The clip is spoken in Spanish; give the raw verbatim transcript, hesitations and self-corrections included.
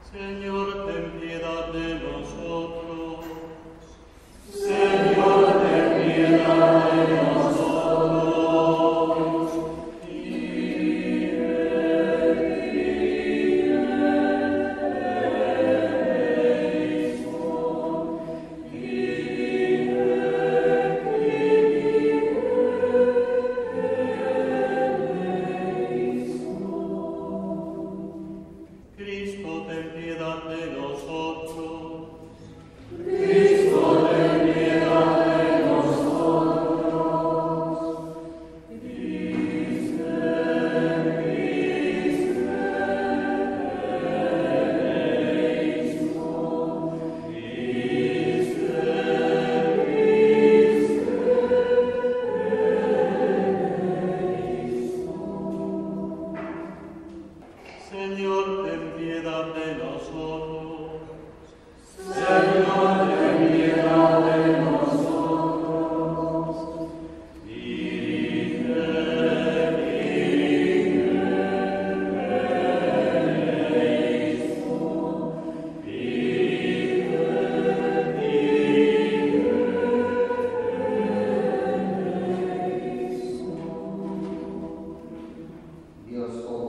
Señor, ten piedad de nosotros. Señor, ten piedad de nosotros. Cristo, ten piedad de nosotros. Cristo, ten piedad de nosotros. Señor, ten piedad de nosotros. Señor, ten piedad de nosotros. Dios, oh